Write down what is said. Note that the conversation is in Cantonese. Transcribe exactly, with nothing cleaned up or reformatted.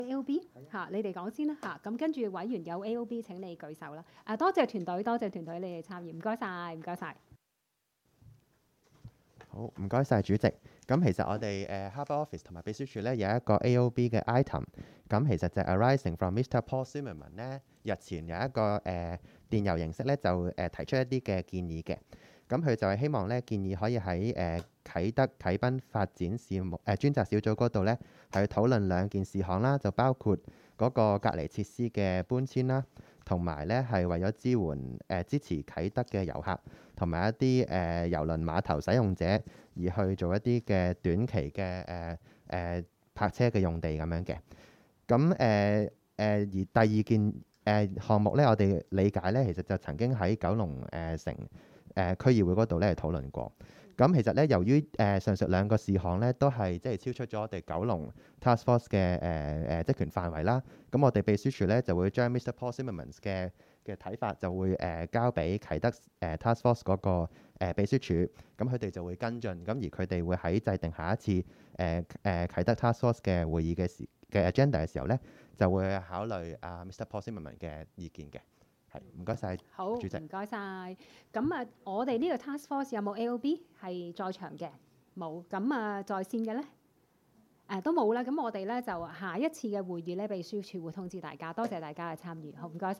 A O B 嚇，你哋講先啦嚇。咁跟住委員有 A O B 請你舉手啦。啊，多謝團隊，多謝團隊你哋參與，唔該晒，唔該晒。 好，唔該晒主席。咁其實我哋誒 Harbour Office 同埋秘書處咧有一個 A O B 嘅 item，咁其實就係 arising from Mister Paul Zimmerman 咧日前有一個誒、呃、電郵形式咧就誒、呃、提出一啲嘅建議嘅。咁佢就係希望咧建議可以喺誒、呃、啟德啟賓發展事務誒、呃、專責小組嗰度咧係討論兩件事項啦，就包括嗰個隔離設施嘅搬遷啦，同埋咧係為咗支援誒、呃、支持啟德嘅遊客，同埋一啲誒、呃、郵輪碼頭使用者，而去做一啲嘅短期嘅誒誒泊車嘅用地咁樣嘅。咁誒誒而第二件誒、呃、項目咧，我哋理解咧，其實就曾經喺九龍誒、呃、城誒、呃、區議會嗰度咧係討論過。咁其實咧，由於誒、呃、上述兩個事項咧，都係即係超出咗我哋九龍 Task Force 嘅誒誒職權範圍啦。咁我哋秘書處咧就會將 Mister Paul Zimmerman 嘅嘅睇法就會誒、呃、交俾啟德誒、呃、Task Force 嗰、那個誒、呃、秘書處，咁佢哋就會跟進。咁而佢哋會喺制定下一次誒誒、呃呃、啟德 Task Force 嘅會議嘅時嘅 agenda 嘅時候咧，就會考慮啊 Mister Paul Zimmerman 嘅意見嘅。係，唔該晒， 好， 主席。 唔該晒。咁啊，我哋呢個 task force 有冇 A O B 係在場嘅？冇。咁啊，在線嘅咧？誒都冇啦。咁我哋咧就下一次嘅會議咧，秘書處會通知大家。多謝大家嘅參與。好，唔該晒。